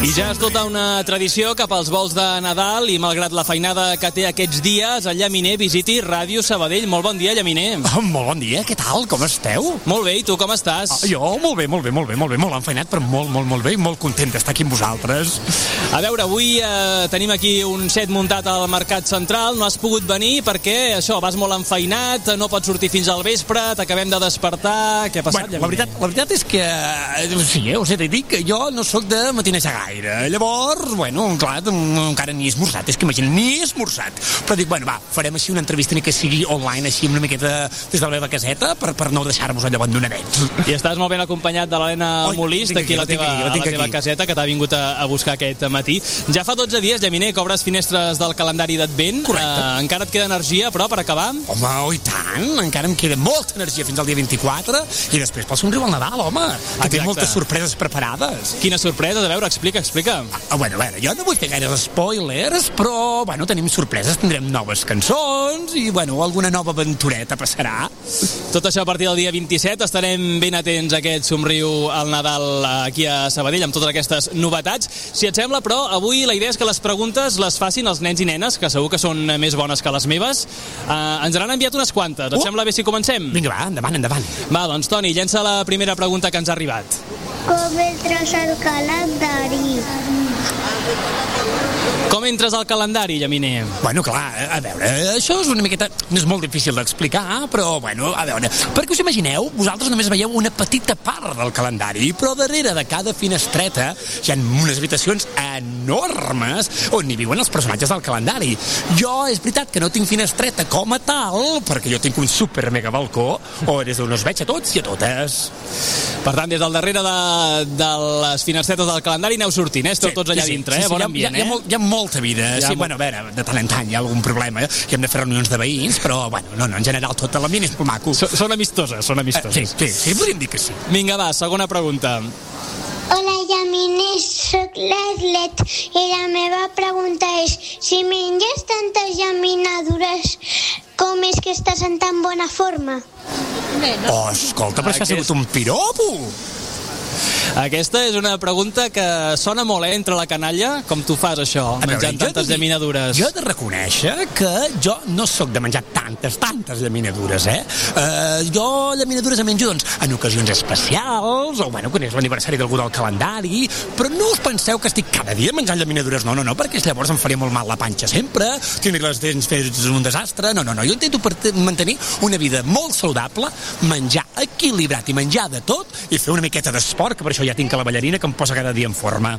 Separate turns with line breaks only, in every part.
I ja és tota una tradició cap als vols de Nadal i malgrat la feinada que té aquests dies, el Llaminer visiti Ràdio Sabadell. Molt bon dia, Llaminer.
Molt bon dia, què tal? Com esteu?
Molt bé, i tu com estàs?
Jo molt bé, molt enfeinat, però molt bé i molt content d'estar aquí amb vosaltres.
A veure, avui tenim aquí un set muntat al Mercat Central, no has pogut venir perquè això, vas molt enfeinat, no pots sortir fins al vespre, t'acabem de despertar, què ha passat, Llaminer?
La veritat és que, sí, us he de dir que jo no sóc de matinejar gaire. Llavors, bueno, clar, encara ni he esmorzat, és que imagina, ni he esmorzat. Però dic, bueno, va, farem així una entrevista ni que sigui online, així una miqueta des de la meva caseta, per no deixar-vos allò abandonadets.
I estàs molt ben acompanyat de l'Helena Molist, aquí a la teva caseta, que t'ha vingut a buscar aquest matí. Ja fa 12 dies, Llaminer, que obres finestres del calendari d'Advent. Encara et queda energia, però, per acabar?
Home, oh, i tant, encara em queda molta energia fins al dia 24, i després pel somriu al Nadal, home, que té moltes sorpreses preparades.
Quines sorpreses? A veure, explica.
Bueno, a veure, jo no vull fer gaire spoilers, però, bueno, tenim sorpreses, tindrem noves cançons i, bueno, alguna nova aventureta passarà.
Tot això a partir del dia 27, estarem ben atents a aquest somriu al Nadal aquí a Sabadell, amb totes aquestes novetats. Si et sembla, però, avui la idea és que les preguntes les facin els nens i nenes, que segur que són més bones que les meves. Ens n'han enviat unes quantes. Et sembla bé si comencem?
Vinga, va, endavant.
Va, doncs, Toni, llença la primera pregunta que ens ha arribat.
Com entres al calendari?
Com entres al calendari, Llaminer?
Bueno, clar, a veure, això és una miqueta... No és molt difícil d'explicar, però, bueno, a veure, perquè us imagineu, vosaltres només veieu una petita part del calendari, però darrere de cada finestreta hi ha unes habitacions enormes on hi viuen els personatges del calendari. Jo, és veritat que no tinc finestreta com a tal, perquè jo tinc un super mega balcó on des d'on us veig a tots i a totes.
Per tant, des del darrere de les finestretes del calendari aneu sortint, esteu tots allà dintre, bon ambient,
Hi ha molta vida, sí, bueno, a veure, de tant en tant hi ha algun problema, i hem de fer reunions de veïns, però, bueno, no, en general tot l'ambient és molt maco.
Són amistoses.
Sí, podríem dir que sí.
Vinga, va, segona pregunta.
Hola, Llaminer, soc l'Arlet i la meva pregunta és: si menges tantes llaminadures, com és que estàs en tan bona forma?
Oh, escolta, però això ha sigut un piropo!
Aquesta és una pregunta que sona molt, entre la canalla, com tu fas això, menjant tantes llaminadures.
Jo he de reconèixer que jo no sóc de menjar tantes llaminadures, Jo llaminadures menjo, doncs, en ocasions especials, o, bueno, quan és l'aniversari d'algú del calendari, però no us penseu que estic cada dia menjant llaminadures, no, perquè llavors em faria molt mal la panxa sempre, tindria les dents fets un desastre, no, jo intento mantenir una vida molt saludable, menjar equilibrat i menjar de tot, i fer una miqueta d'esport, que per això ja tinc la ballarina que em posa cada dia en forma.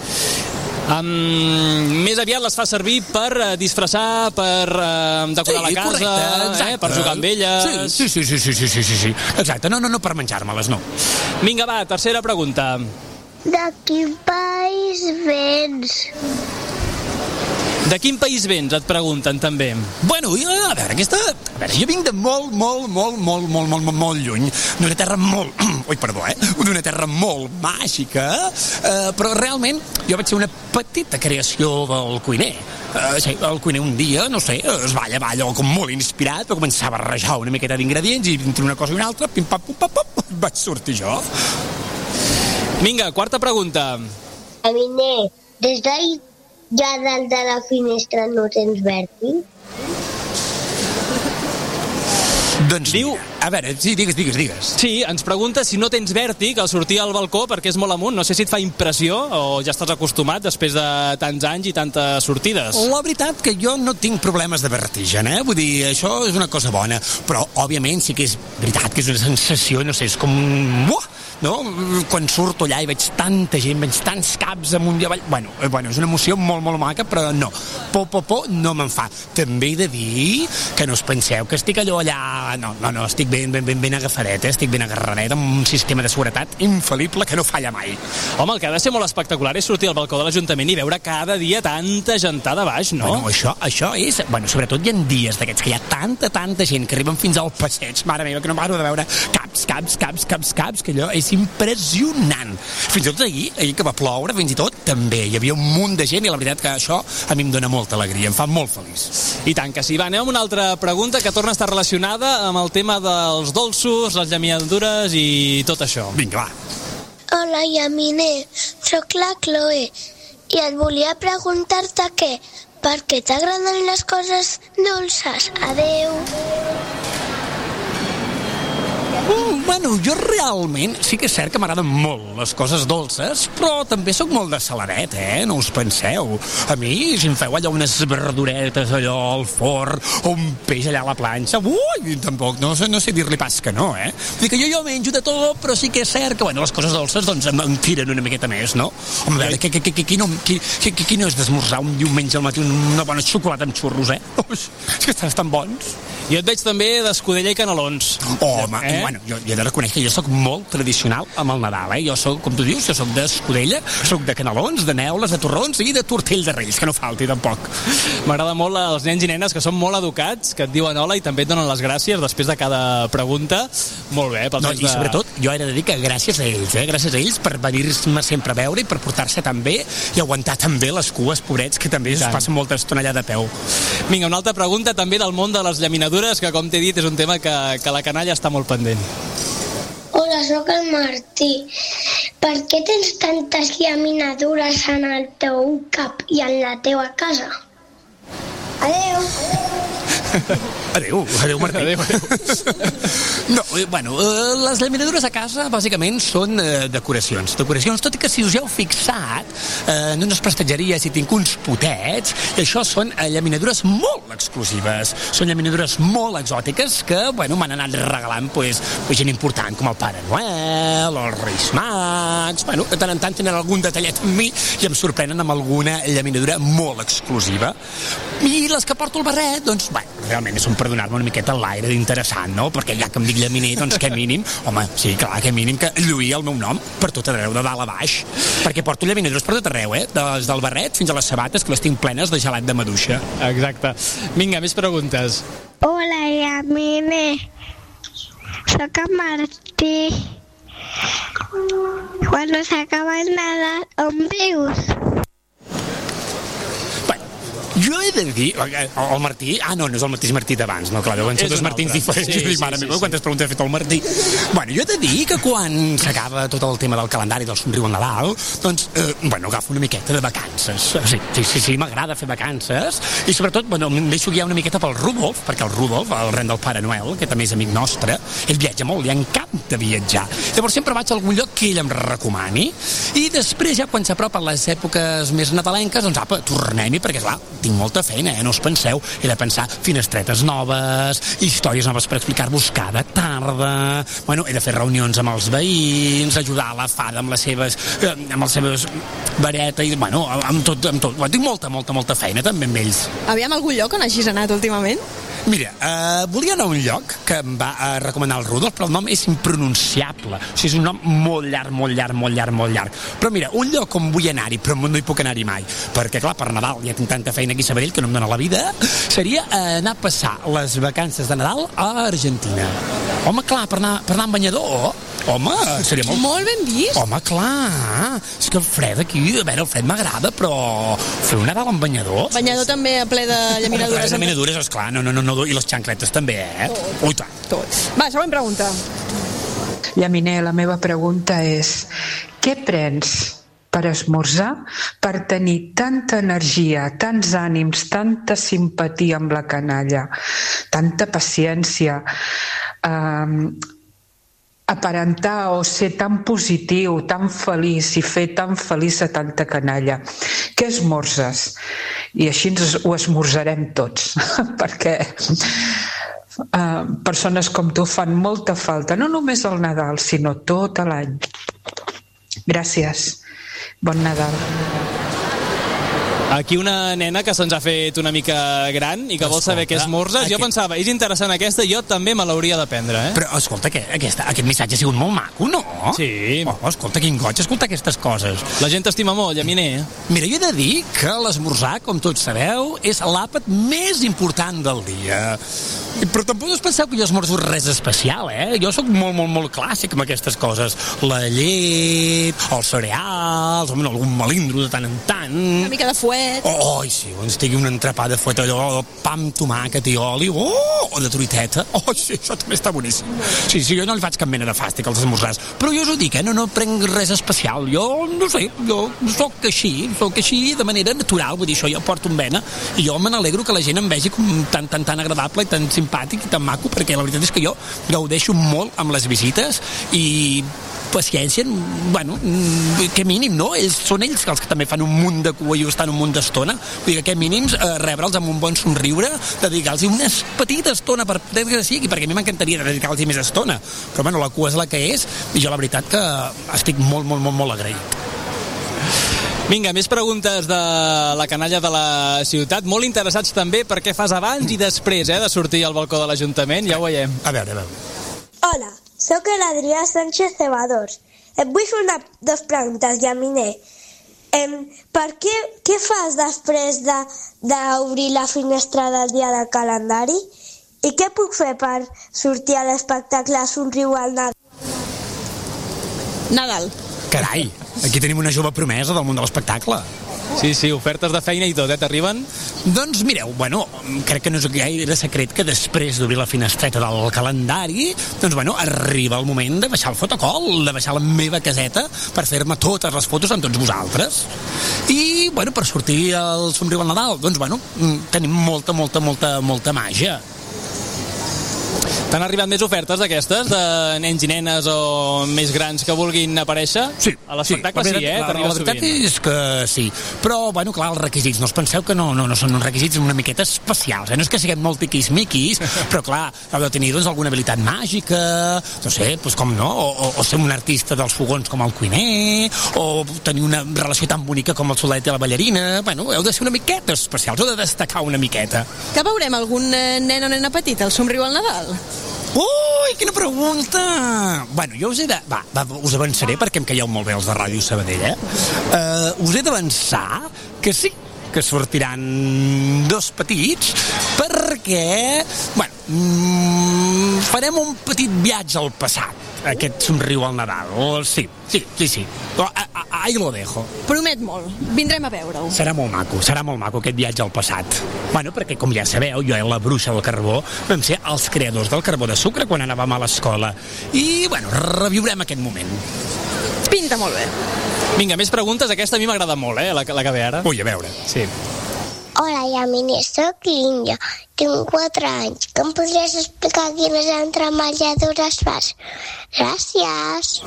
Més aviat les fa servir per disfressar, per decorar la casa,
correcte,
per jugar amb elles.
Sí, exacte, no per menjar-me-les, no.
Vinga, va, tercera pregunta.
De quin país vens?
De quin país vens, et pregunten també.
Bueno, a veure, jo vinc de molt lluny, d'una terra d'una terra molt màgica, però realment jo vaig ser una petita creació del cuiner. El cuiner un dia, no sé, es balla, com molt inspirat, va començar a barrejar una miqueta d'ingredients i entre una cosa i una altra, pim-pam, pum-pam, vaig sortir jo.
Vinga, quarta pregunta.
Llaminer, des d'ahir ja dalt de la finestra no tens vèrtig?
Doncs diu... A veure, sí, digues.
Sí, ens pregunta si no tens vèrtig al sortir al balcó perquè és molt amunt. No sé si et fa impressió o ja estàs acostumat després de tants anys i tantes sortides.
La veritat que jo no tinc problemes de vertigen, Vull dir, això és una cosa bona. Però, òbviament, sí que és veritat que és una sensació, no sé, és com... no? Quan surto allà i veig tanta gent, veig tants caps amunt i avall... Bueno, és una emoció molt maca, però no. Por no me'n fa. També he de dir que no us penseu que estic allò allà... No, estic ben agafadet, estic ben agarradet amb un sistema de seguretat infal·lible que no falla mai.
Home, el que ha de ser molt espectacular és sortir al balcó de l'Ajuntament i veure cada dia tanta gentada baix, no?
Bueno, això és... Bueno, sobretot hi ha dies d'aquests que hi ha tanta gent que arriben fins al passeig, mare meva, que no paro de veure caps, que allò és impressionant. Fins i tot ahir que va ploure, fins i tot, també hi havia un munt de gent i la veritat que això a mi em dona molta alegria, em fa molt feliç.
I tant que sí. Va, anem amb una altra pregunta que torna a estar relacionada amb el tema dels dolços, les llaminadures i tot això.
Vinga, va.
Hola, Llaminer. Soc la Chloe i et volia preguntar-te per què t'agraden les coses dolces. Adeu.
Bueno, jo realment sí que és cert que m'agraden molt les coses dolces, però també sóc molt de saladet, no us penseu. A mi, si em feu allò unes verduretes allò al forn o un peix allà a la planxa, tampoc, no sé dir-li pas que no, Vull dir que jo menjo de tot, però sí que és cert que, les coses dolces doncs em tiren una miqueta més, no? Home, a veure, qui no és d'esmorzar un diumenge al matí una bona xocolata amb xurros, És que estan tan bons.
Jo et veig també d'escudella i canelons.
Home, bueno, jo he de reconèixer que jo soc molt tradicional amb el Nadal, Jo soc, com tu dius, jo soc d'escudella, soc de canelons, de neules, de torrons i de tortell de reis, que no falti tampoc.
M'agrada molt els nens i nenes que són molt educats, que et diuen hola i també et donen les gràcies després de cada pregunta. Molt bé.
I sobretot, jo he de dir que gràcies a ells, gràcies a ells per venir-me sempre a veure i per portar-se tan bé i aguantar tan bé les cues, pobrets, que també es passen molta estona allà de peu.
Vinga, una altra pregunta també del món de les llaminadures, que com t'he dit és un tema que la canalla està molt pendent.
Hola, sóc el Martí. Per què tens tantes llaminadures en el teu cap i en la teva casa? Adeu.
Adéu, Martí.
Adéu.
No, les llaminadures a casa bàsicament són decoracions, tot i que si us hi heu fixat en unes prestatgeries hi tinc uns potets i això són llaminadures molt exclusives, són llaminadures molt exòtiques que, m'han anat regalant gent important com el Pare Noel o els Reis Mags, de tant en tant tenen algun detallet amb mi i em sorprenen amb alguna llaminadura molt exclusiva. I les que porto al barret, doncs, realment és per donar-me una miqueta l'aire d'interessant, no? Perquè ja que em dic llaminer, doncs que mínim, home, sí, clar, que mínim que lluïa el meu nom per tot arreu, de dalt a baix, perquè porto llaminadures per tot arreu, des del barret fins a les sabates, que les tinc plenes de gelat de maduixa.
Exacte. Vinga, més preguntes.
Hola, llaminer. Soc el Martí. Quan s'acaba el Nadal, on vius?
Jo he de dir, el Martí, no és el mateix Martí d'abans, no, clar, deuen ser dos Martins diferents, jo dic, mare meva, quantes preguntes ha fet el Martí. Jo he de dir que quan s'acaba tot el tema del calendari del somriu al Nadal, doncs, agafo una miqueta de vacances. Sí, m'agrada fer vacances, i sobretot, em deixo guiar una miqueta pel Rudolf, perquè el Rudolf, el ren del Pare Noel, que també és amic nostre, ell viatja molt, li encanta viatjar. Llavors sempre vaig a algun lloc que ell em recomani, i després, ja quan s'apropen les èpoques més nadalenques, doncs, tornem-hi, perquè, clar, tinc molta feina, no us penseu. He de pensar finestretes noves, històries noves per explicar-vos cada tarda. He de fer reunions amb els veïns, ajudar a la fada amb les seves varetes, amb tot. Tinc molta feina també amb ells.
Aviam, algun lloc on hagis anat últimament?
Mira, volia anar a un lloc que em va recomanar el Rudolf, però el nom és impronunciable. O sigui, és un nom molt llarg. Però mira, un lloc on vull anar-hi, però no hi puc anar-hi mai, perquè clar, per Nadal ja tinc tanta feina aquí a Sabadell que no em dóna la vida, seria anar a passar les vacances de Nadal a Argentina. Home, clar, per anar en banyador, seria molt...
Molt ben vist.
Home, clar, és que el fred aquí, a veure, el fred m'agrada, però fer un Nadal amb banyador...
Banyador també ple de llaminadures.
Llaminadures, esclar, no, i les xancletes també, Ui, tant.
Tot. Va, següent pregunta.
Llaminer, la meva pregunta és: què prens per esmorzar per tenir tanta energia, tants ànims, tanta simpatia amb la canalla, tanta paciència, aparentar o ser tan positiu, tan feliç i fer tan feliç a tanta canalla? Què esmorzes? I així ho esmorzarem tots, perquè persones com tu fan molta falta, no només al Nadal, sinó tot l'any. Gràcies. Bon Nadal.
Aquí una nena que se'ns ha fet una mica gran i que vol saber què esmorzes. Jo pensava, és interessant aquesta, jo també me l'hauria d'aprendre,
Però, escolta, aquest missatge ha sigut molt maco, no?
Sí.
Escolta, quin goig, escolta aquestes coses.
La gent t'estima molt, llaminer.
Mira, jo he de dir que l'esmorzar, com tots sabeu, és l'àpat més important del dia. Però tampoc us penseu que jo esmorzo res especial, Jo sóc molt clàssic amb aquestes coses. La llet, els cereals, algun melindro de tant en tant.
Una mica de fuet. fuet.
Sí, on estigui un entrepà de fuet, allò, pa amb tomàquet i oli, o de truiteta. Sí, això també està boníssim. Sí, jo no li faig cap mena de fàstic als esmorzars, però jo us ho dic, no prenc res especial. Jo, no sé, jo soc així de manera natural, vull dir, això jo porto en vena, i jo me n'alegro que la gent em vegi com tan agradable i tan simpàtic i tan maco, perquè la veritat és que jo gaudeixo molt amb les visites i paciència, bueno, que mínim, no? Són ells els que també fan un munt de cua i estan un munt d'estona. Vull dir que mínims rebre'ls amb un bon somriure, dedicar-los una petita estona per que sigui, perquè a mi m'encantaria dedicar-los més estona. Però bueno, la cua és la que és i jo la veritat que estic molt agraït.
Vinga, més preguntes de la canalla de la ciutat. Molt interessats també per què fas abans i després de sortir al balcó de l'Ajuntament. Ja ho veiem.
A veure.
Hola, sóc l'Adrià Sánchez Cebadors. Et vull fer dues preguntes, Llaminer. Què fas després d'obrir la finestra del dia del calendari? I què puc fer per sortir a l'espectacle Somriu al Nadal?
Nadal.
Carai, aquí tenim una jove promesa del món de l'espectacle.
Sí, ofertes de feina i tot, t'arriben?
Doncs mireu, crec que no és gaire secret que després d'obrir la finestreta del calendari, arriba el moment de baixar el fotocol, de baixar la meva caseta per fer-me totes les fotos amb tots vosaltres. I, per sortir al Somriu al Nadal, tenim molta màgia.
T'han arribat més ofertes d'aquestes, de nens i nenes o més grans que vulguin aparèixer?
Sí.
A l'espectacle sí,
La veritat és que sí. Però, clar, els requisits, no us penseu que no són uns requisits una miqueta especials, No és que siguem molt tiquis-miquis, però, clar, heu de tenir, alguna habilitat màgica, no sé, com no, o ser un artista dels fogons com el cuiner, o tenir una relació tan bonica com el soldat i la ballarina. Heu de ser una miqueta especials, heu de destacar una miqueta.
Que veurem algun nen o nena petit al Somriu al Nadal?
Ui, quina pregunta! Jo us he de... us avançaré perquè em caieu molt bé els de Ràdio Sabadell, us he d'avançar que sí, que sortiran dos petits perquè, farem un petit viatge al passat, aquest Somriu al Nadal. Sí. Ahí lo dejo.
Promet molt. Vindrem a veure-ho.
Serà molt maco aquest viatge al passat. Perquè, com ja sabeu, jo i la bruixa del carbó vam ser els creadors del carbó de sucre quan anàvem a l'escola. I, reviurem aquest moment.
Pinta molt bé.
Vinga, més preguntes. Aquesta a mi m'agrada molt, la que ve ara.
Ui, a veure.
Sí.
Hola, Llaminer, soc l'Índia, tinc 4 anys. Que em podries explicar quines entremaliadures fas? Gràcies.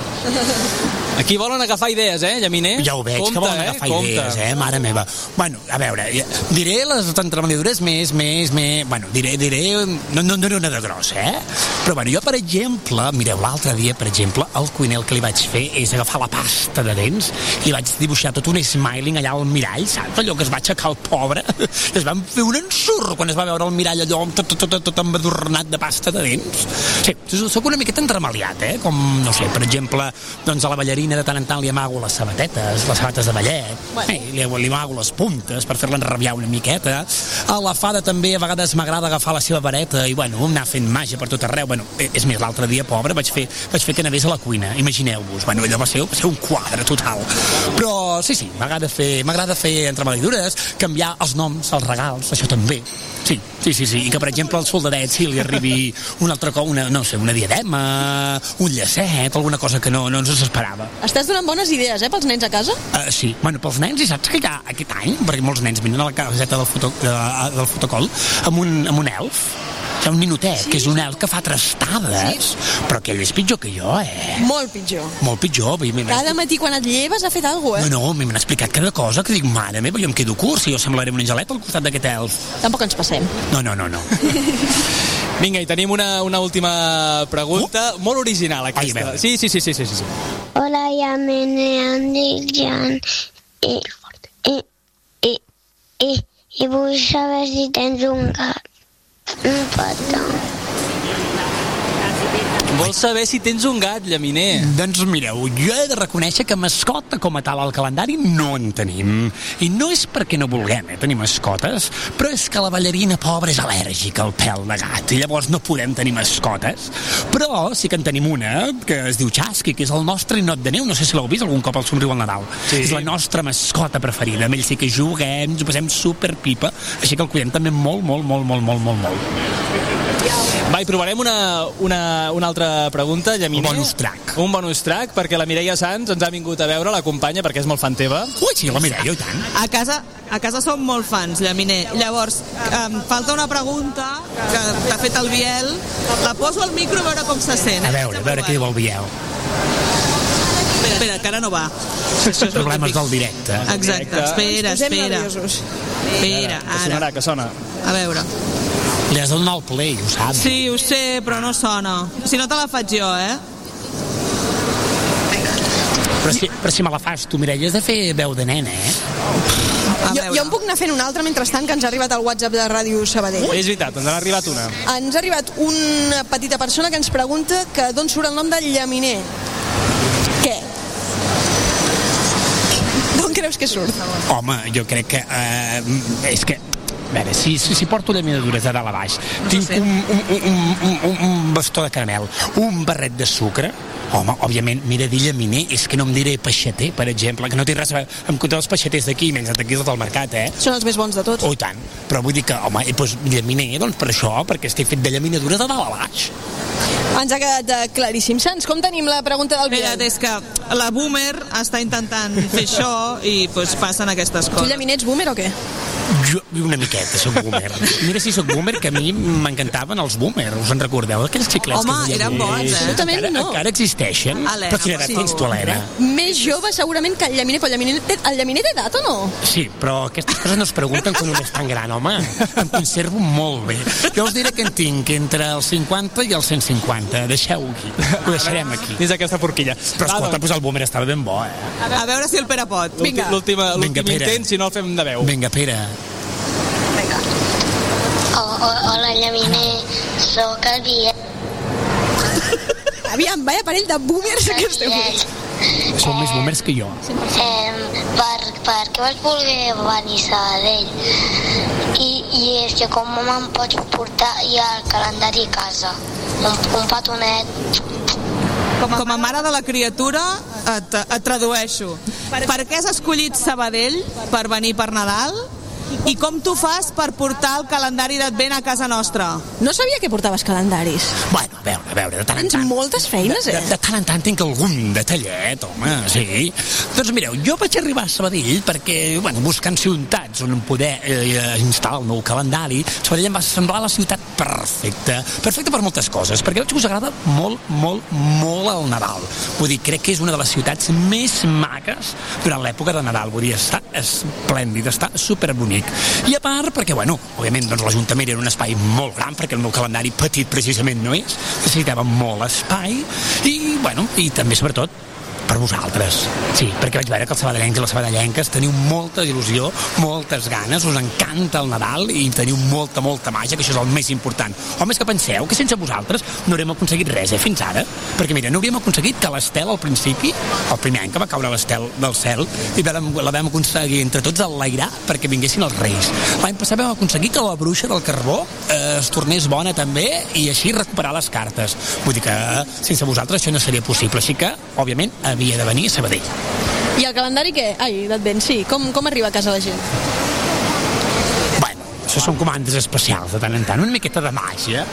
Aquí volen agafar idees, Llaminer?
Ja ho veig, que volen agafar idees, mare meva. A veure, diré les entremaliadures més... diré... No en diré una de grossa, Però, jo, per exemple, mireu, l'altre dia, per exemple, el cuiner el que li vaig fer és agafar la pasta de dents i li vaig dibuixar tot un smiling allà al mirall, saps? Allò que es va aixecar el pobre. Es van fer un ensurt quan es va veure el mirall allò tot embadornat de pasta de dents. Sí, soc una miqueta entremaliat, Com, no sé, per exemple, a la ballarina de tant en tant li amago les sabatetes de ballet, li amago les puntes per fer-la enrabiar una miqueta. A la fada també a vegades m'agrada agafar la seva vareta i, anar fent màgia per tot arreu. És més, l'altre dia, pobre, vaig fer que anés a la cuina, imagineu-vos. Allò va ser un quadre total. Però, sí, m'agrada fer entremaliadures, canviar els noms, els regals, això també. Sí, i que, per exemple, al soldadet li arribi una altra cosa, una diadema, un llacet, alguna cosa que no ens esperava.
Estàs donant bones idees, pels nens a casa?
Sí, pels nens, i saps que ja aquest any, perquè molts nens vinen a la caseta del fotocol amb un elf. Hi ha un ninotet, que és un elf que fa trastades, però que ell és pitjor que jo,
Molt pitjor.
Molt pitjor.
Cada matí quan et lleves ha fet alguna cosa,
No, m'han explicat cada cosa, que dic, mare meva, jo em quedo curt, si jo semblaré un angelet al costat d'aquest elf.
Tampoc ens passem.
No.
Vinga, i tenim una última pregunta, molt original, aquesta. Sí.
Hola, Llaminer, em dic Jan, i vull saber si tens un gat. Un petó.
Vols saber si tens un gat, Llaminer?
Doncs mireu, jo he de reconèixer que mascota com a tal al calendari no en tenim. I no és perquè no vulguem tenir mascotes, però és que la ballarina pobra és al·lèrgica al pèl de gat i llavors no podem tenir mascotes. Però sí que en tenim una que es diu Chasqui, que és el nostre ninot de neu. No sé si l'heu vist algun cop al Somriu al Nadal. Sí. És la nostra mascota preferida. Amb ell sí que juguem, ens ho passem superpipa, així que el cuidem també molt.
Va, i provarem una altra pregunta, Llaminer. Un bonus track, perquè la Mireia Sans ens ha vingut a veure, l'acompanya, perquè és molt fan teva.
Ui, sí, la Mireia, i tant.
A casa som molt fans, Llaminer. Llavors, falta una pregunta que t'ha fet el Biel. La poso al micro a veure com se sent.
A veure què diu el Biel.
Espera, que ara no va.
Problemes del directe.
Exacte, espera. Espera, ara.
Que sona.
A veure.
Li has de donar el play, ho saps?
Sí, ho sé, però no sona. Si no te la faig jo,
Però si me la fas tu, Mireia, has de fer veu de nena,
Jo em puc anar fent una altra mentrestant, que ens ha arribat al WhatsApp de Ràdio Sabadell.
És veritat, ens ha arribat una.
Ens ha arribat una petita persona que ens pregunta que d'on surt el nom de Llaminer. Què? D'on creus que surt?
Home, jo crec que... és que... A veure, si porto llaminadures de dalt a baix, tinc un bastó de caramel, un barret de sucre, home, òbviament, mira, dir llaminer, és que no em diré peixater, per exemple, que no té res a veure amb els peixaters d'aquí, menys d'aquí tot el mercat,
Són els més bons de tots.
Oh, i tant. Però vull dir que, home, doncs llaminer, doncs per això, perquè estic fet de llaminadures de dalt a baix.
Ens ha quedat claríssim. Sans, com tenim la pregunta del Biel?
És que la boomer està intentant fer això i doncs passen aquestes coses.
Tu, Llaminer, ets boomer o què?
Jo una miqueta soc boomer. Mira si soc boomer, que a mi m'encantaven els boomer. Us en recordeu d'aquells xiclets?
Home, eren bons,
Encara existeixen?
Helena,
però quina edat tens tu, Helena?
Més jove segurament que el Llaminer, però el Llaminer té edat o no?
Sí, però aquestes coses no es pregunten quan un és tan gran, home. Em conservo molt bé. Jo us diré que en tinc entre els 50 i els 150. Deixeu-ho aquí. Ho deixarem aquí.
Dins aquesta forquilla.
Però escolta, doncs el boomer estava ben bo,
A veure si el Pere pot.
L'últim intent, si no el fem de veu.
Vinga, Pere.
Hola, Llaminer, sóc el Biel.
Aviam, vaya parell de boomers que esteu fent.
Són més boomers que jo.
Per què vas voler venir a Sabadell? I és que com me'n pots portar ja el calendari a casa? Un petonet.
Com a mare de la criatura et tradueixo. Per què has escollit Sabadell per venir per Nadal? I com tu fas per portar el calendari d'Advent a casa nostra?
No sabia que portaves calendaris.
Bueno, a veure, de tant en tant...
Tens moltes feines,
De tant en tant tinc algun detallet, home, sí. Doncs mireu, jo vaig arribar a Sabadell perquè, bueno, buscant ciutats on poder instal·lar el nou calendari, Sabadell em va semblar la ciutat perfecta. Perfecta per moltes coses, perquè veig que us agrada molt el Nadal. Vull dir, crec que és una de les ciutats més maques durant l'època de Nadal. Vull dir, està esplèndid, està superbonic. I a part, perquè, bueno, òbviament, doncs l'Ajuntament era un espai molt gran, perquè el meu calendari petit precisament no és, necessitava molt espai, i, bueno, i també, sobretot, per vosaltres. Sí, perquè vaig veure que els sabadellencs i les sabadellenques teniu molta il·lusió, moltes ganes, us encanta el Nadal i teniu molta màgia, que això és el més important. Home, és que penseu que sense vosaltres no haurem aconseguit res, fins ara. Perquè, mira, no hauríem aconseguit que l'estel al principi, el primer any que va caure l'estel del cel, i la vam aconseguir entre tots enlairar perquè vinguessin els Reis. L'any passat vam aconseguir que la bruixa del carbó es tornés bona també i així recuperar les cartes. Vull dir que sense vosaltres això no seria possible, així que, òbviament, havia de venir a Sabadell.
I el calendari què? Ai, d'Advent, sí. Com arriba a casa la gent?
Bueno, això són comandes especials de tant en tant, una miqueta de màgia.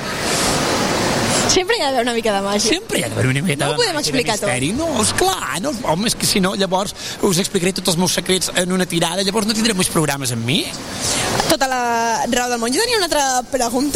Sempre hi ha d'haver una mica de màgia.
Sempre hi ha d'haver una miqueta
de màgia. No ho podem explicar tot.
No, esclar, no, home, és que si no, llavors us explicaré tots els meus secrets en una tirada, llavors no tindrem més programes amb mi.
Tota la raó del món. Jo tenia una altra pregunta.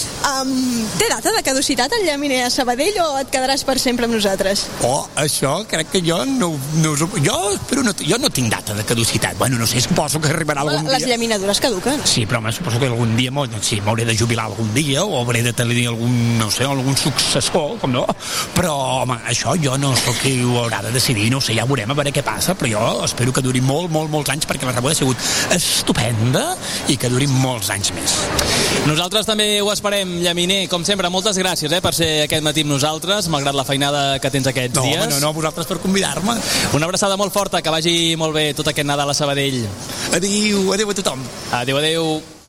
Té data de caducitat el Llaminer a Sabadell o et quedaràs per sempre amb nosaltres?
Oh, això crec que jo no jo no tinc data de caducitat. Bueno, no sé, suposo que arribarà algun dia.
Les llaminadures caduquen.
Sí, però home, suposo que algun dia m'hauré de jubilar algun dia o hauré de tenir algun successor, com no? Però, home, això jo no sóc qui ho haurà de decidir, no sé, ja veurem a veure què passa, però jo espero que duri molts anys perquè la rebuda ha sigut estupenda i que duri molts anys més.
Nosaltres també ho esperem Llaminer, com sempre, moltes gràcies per ser aquest matí amb nosaltres, malgrat la feinada que tens aquests dies.
No, vosaltres per convidar-me.
Una abraçada molt forta, que vagi molt bé tot aquest Nadal a Sabadell.
Adéu a tothom.
Adéu.